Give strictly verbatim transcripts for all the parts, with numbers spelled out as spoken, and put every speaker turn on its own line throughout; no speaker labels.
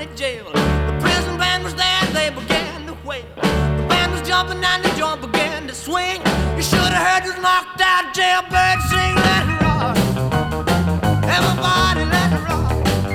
County jail. The prison band was there, they began to wail. The band was jumping and the joint began to swing. You should have heard this knocked out jailbird sing. Let it rock, everybody let it rock.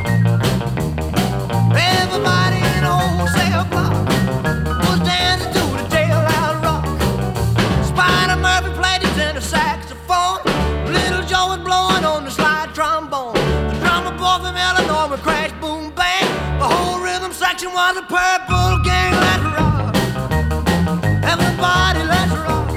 Everybody in the whole cell block was dancing to the jailhouse rock. Spider Murphy played his tenor saxophone. Little Joe was blowing on the slide trombone. The drummer boy from Illinois would crash, boom, bang. The whole rhythm section was a purple gang. Let's rock, everybody, let's rock.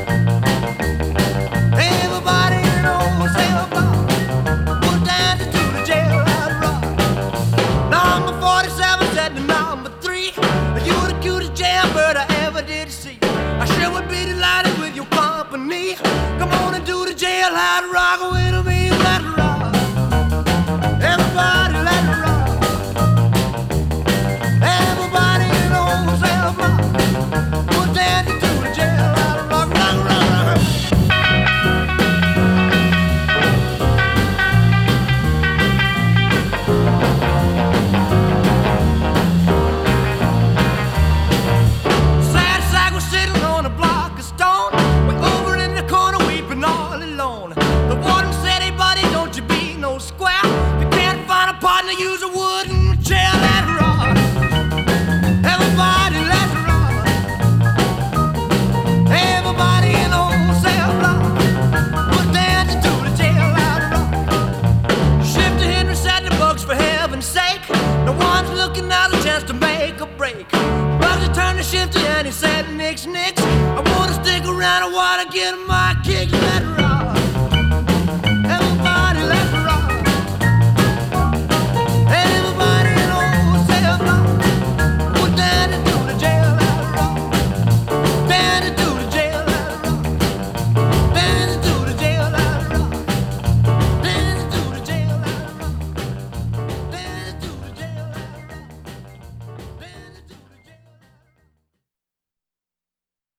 Everybody in the whole cell block was dancing to the jailhouse rock. Number forty-seven said to number three, "You're the cutest jailbird I ever did see. I sure would be delighted with your company. Come on and do the jailhouse rock with me. Let's rock, everybody, let's rock. Everybody in the whole cell block was dancing to the jailhouse rock, rock, rock, rock." Sad sack was sitting on a block of stone, way over in the corner weeping all alone. The warden said, "Hey buddy, don't you be no square. If you can't find a partner, use a wooden chair." Let's rock, everybody, let's rock. Everybody in the whole cell block was dancing to the jailhouse rock. Shifter Henry said to Bugs, "For heaven's sake, no one's looking out a chance to make a break." Bugsy turned to Shifter and he said, "Nix, nix, I wanna stick around, I wanna get my